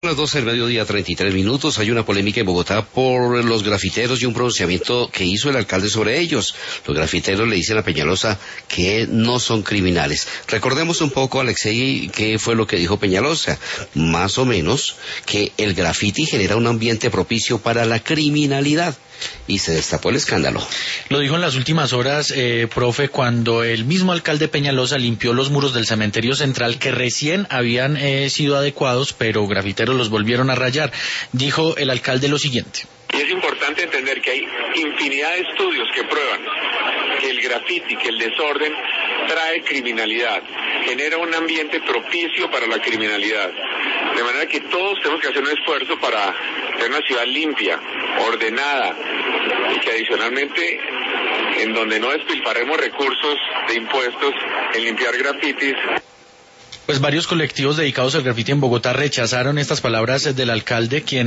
las 12 del mediodía, 33 minutos. Hay una polémica en Bogotá por los grafiteros y un pronunciamiento que hizo el alcalde sobre ellos. Los grafiteros le dicen a Peñalosa que no son criminales. Recordemos un poco, Alexei, qué fue lo que dijo Peñalosa. Más o menos que el grafiti genera un ambiente propicio para la criminalidad. Y se destapó el escándalo. Lo dijo en las últimas horas, profe, cuando el mismo alcalde Peñalosa limpió los muros del cementerio central que recién habían sido adecuados, pero grafiteros los volvieron a rayar. Dijo el alcalde lo siguiente. Y es importante entender que hay infinidad de estudios que prueban que el grafiti, que el desorden trae criminalidad, genera un ambiente propicio para la criminalidad. De manera que todos tenemos que hacer un esfuerzo para tener una ciudad limpia, ordenada, y que adicionalmente, en donde no despilfarremos recursos de impuestos en limpiar grafitis. Pues varios colectivos dedicados al grafiti en Bogotá rechazaron estas palabras del alcalde, quien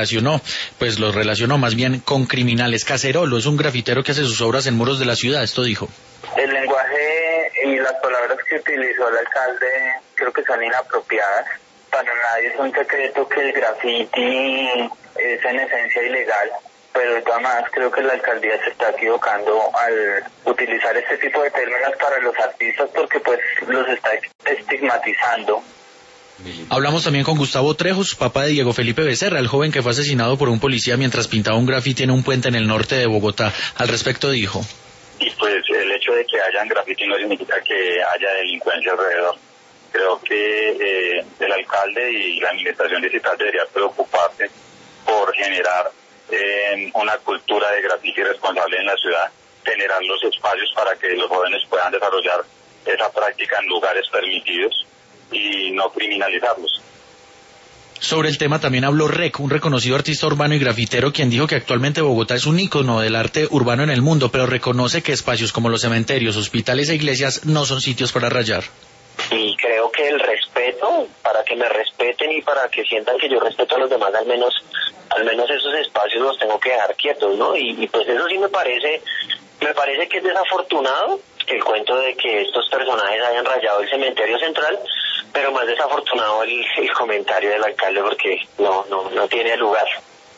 los relacionó más bien con criminales. Cacerolo es un grafitero que hace sus obras en muros de la ciudad, esto dijo. El lenguaje y las palabras que utilizó el alcalde creo que son inapropiadas. Para nadie es un secreto que el grafiti es en esencia ilegal, pero de todas maneras creo que la alcaldía se está equivocando al utilizar este tipo de términos para los artistas porque pues los está estigmatizando. Hablamos también con Gustavo Trejos, papá de Diego Felipe Becerra, el joven que fue asesinado por un policía mientras pintaba un grafiti en un puente en el norte de Bogotá. Al respecto dijo. Y pues el hecho de que hayan grafiti no significa que haya delincuencia alrededor. Creo que el alcalde y la administración distrital debería preocuparse por generar una cultura de grafiti responsable en la ciudad, generar los espacios para que los jóvenes puedan desarrollar esa práctica en lugares permitidos y no criminalizarlos. Sobre el tema también habló Rec, un reconocido artista urbano y grafitero, quien dijo que actualmente Bogotá es un ícono del arte urbano en el mundo, pero reconoce que espacios como los cementerios, hospitales e iglesias no son sitios para rayar. Y creo que el respeto, para que me respeten y para que sientan que yo respeto a los demás, al menos esos espacios los tengo que dejar quietos, ¿no? Y pues eso sí me parece que es desafortunado el cuento de que estos personajes hayan rayado el cementerio central, pero más desafortunado el comentario del alcalde porque no tiene lugar.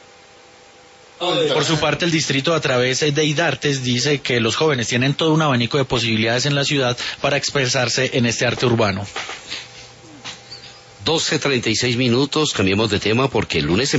Por su parte, el distrito, a través de IDARTES, dice que los jóvenes tienen todo un abanico de posibilidades en la ciudad para expresarse en este arte urbano. 12:36 minutos, cambiemos de tema porque el lunes